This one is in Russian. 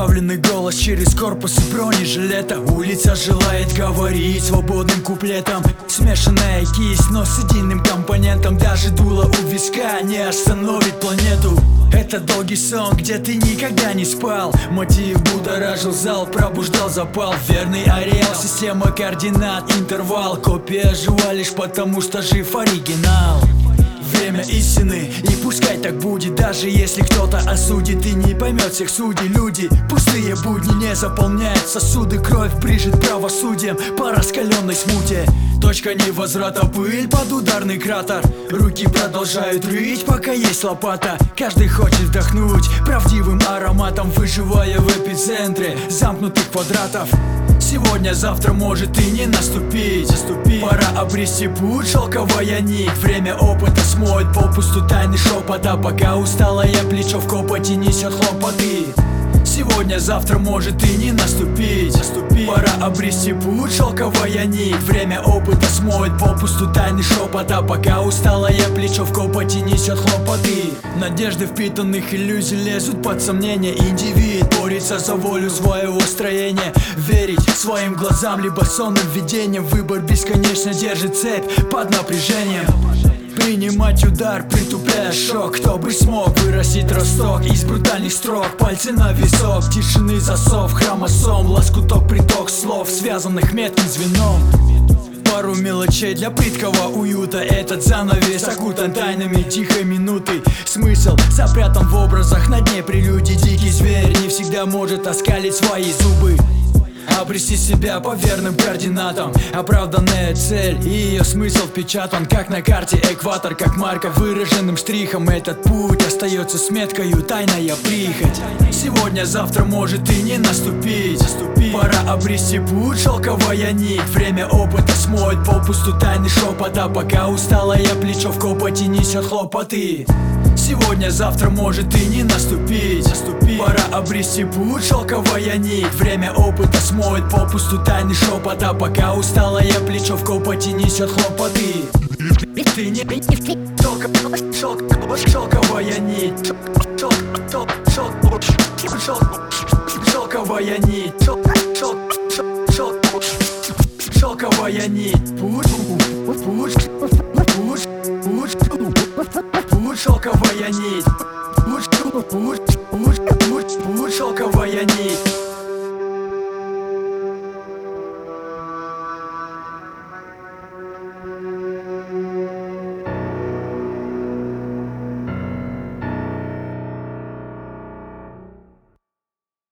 Вдавленный голос через корпус и бронежилета. Улица желает говорить свободным куплетом. Смешанная кисть, но с единым компонентом. Даже дуло у виска не остановит планету. Это долгий сон, где ты никогда не спал. Мотив будоражил зал, пробуждал запал. Верный ареал, система координат, интервал. Копия жива лишь потому, что жив оригинал. Время истины, и пускай так будет. Даже если кто-то осудит и не поймет всех судей. Люди, пустые будни не заполняют сосуды. Кровь брижет правосудием по раскаленной смуте. Точка невозврата, пыль под ударный кратер. Руки продолжают рыть, пока есть лопата. Каждый хочет вдохнуть правдивым ароматом, выживая в эпицентре замкнутых квадратов. Сегодня, завтра может и не наступить. Пора обрести путь, шелковая нить. Время опыта смоет попусту тайны шепота, пока усталое плечо в копоти несет хлопоты. Сегодня, завтра может и не наступить. Пора обрести путь, шелковая нить. Время опыта смоет попусту тайны шепота, пока усталое плечо в копоти несет хлопоты. Надежды впитанных иллюзий лезут под сомнение. Индивид борется за волю своего строения. Верить своим глазам, либо сонным видениям. Выбор бесконечно держит цепь под напряжением. Принимать удар, притупляя шок. Кто бы смог вырастить росток из брутальных строк. Пальцы на висок, тишины засов хромосом. Лоскуток, приток слов, связанных метким звеном. Пару мелочей для прыткого уюта. Этот занавес окутан тайнами тихой минуты. Смысл запрятан в образах на дне прелюдий. Дикий зверь не всегда может оскалить свои зубы. Обрести себя по верным координатам. Оправданная цель и ее смысл впечатан, как на карте экватор, как марка выраженным штрихом. Этот путь остается с меткою тайная прихоть. Сегодня, завтра может и не наступить. Пора обрести путь, шелковая нить. Время опыта смоет попусту тайны шепота, пока усталое плечо в копоти несет хлопоты. Сегодня, завтра может и не наступить. Пора обрести путь, шелковая нить. Время опыта смоет попусту тайны шепота, пока усталое плечо в копоти несет хлопоты. Ты не шелковая нить. Шелковая нить. Шелковая нить. Путь, шелковая нить. Путь, шелковая нить.